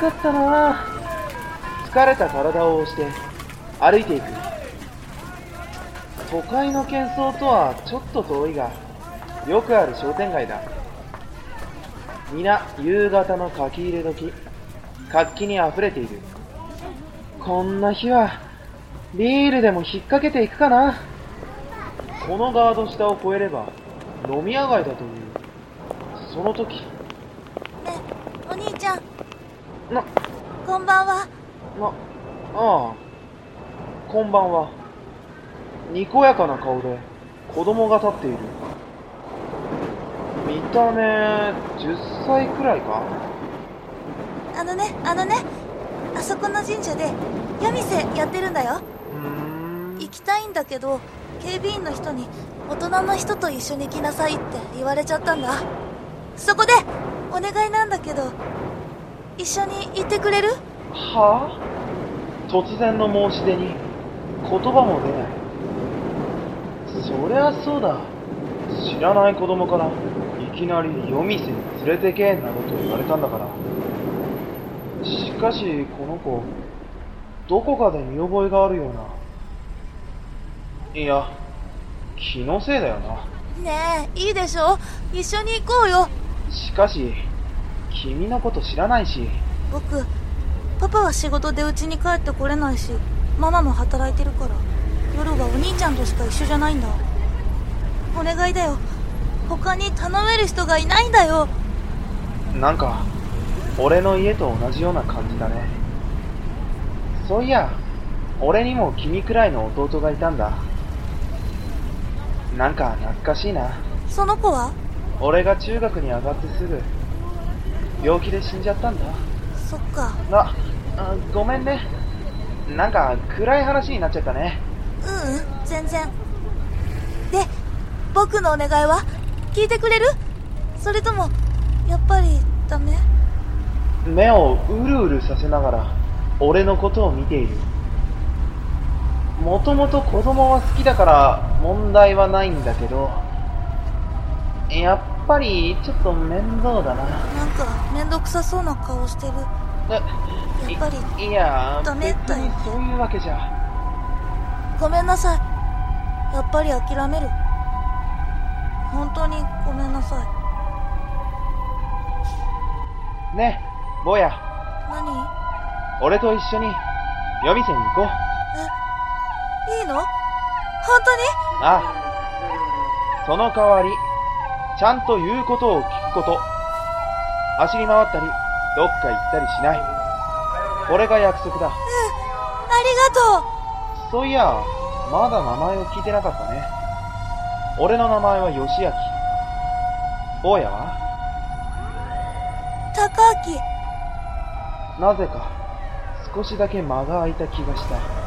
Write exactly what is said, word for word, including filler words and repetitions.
かったな。疲れた体を押して歩いていく。都会の喧騒とはちょっと遠いが、よくある商店街だ。皆夕方の書き入れ時、活気にあふれている。こんな日はビールでも引っ掛けていくかな。このガード下を越えれば飲み屋街だという。その時、 ね、お兄ちゃん。 な、 こんばんは。 な、ああ、こんばんは。にこやかな顔で子供が立っている。見た目じゅっさいくらいか。 あのね、あのね、あそこの神社で夜店やってるんだよ。 うーん。 行きたいんだけど、警備員の人に大人の人と一緒に来なさいって言われちゃったんだ。そこでお願いなんだけど、一緒に行ってくれる？ はあ？突然の申し出に言葉も出ない。そりゃそうだ。知らない子供からいきなり夜店に連れてけなどと言われたんだから。しかしこの子、どこかで見覚えがあるような。いや、気のせいだよな。 ねえ、いいでしょ？一緒に行こうよ。 しかし君のこと知らないし。 僕、パパは仕事で家に帰ってこれないし、ママも働いてるから、夜はお兄ちゃんとしか一緒じゃないんだ。お願いだよ。他に頼める人がいないんだよ。 なんか俺の家と同じような感じだね。そういや、俺にも君くらいの弟がいたんだ。なんか懐かしいな。 その子は？ 俺が中学に上がってすぐ病気で死んじゃったんだ。 そっか。 あ、あ、ごめんね。なんか暗い話になっちゃったね。 ううん、全然。で、僕のお願いは聞いてくれる？それともやっぱりダメ？ 目をうるうるさせながら俺のことを見ている。もともと子供は好きだから問題はないんだけど、やっぱりちょっと面倒だな。 なんかめんどくさそうな顔してる。 え、 やっぱりい、いや、 ダメだよね。 別にそういうわけじゃ。 ごめんなさい。やっぱり諦める。本当にごめんなさい。 ねえ、坊や。 何？ 俺と一緒に夜店に行こう。 え、いいの？本当に？ ああ。その代わり、ちゃんと言うことを聞くこと。走り回ったり、どっか行ったりしない。これが約束だ。 うん、ありがとう。 そういや、まだ名前を聞いてなかったね。俺の名前は義明。坊やは？ 高明。 なぜか少しだけ間が空いた気がした。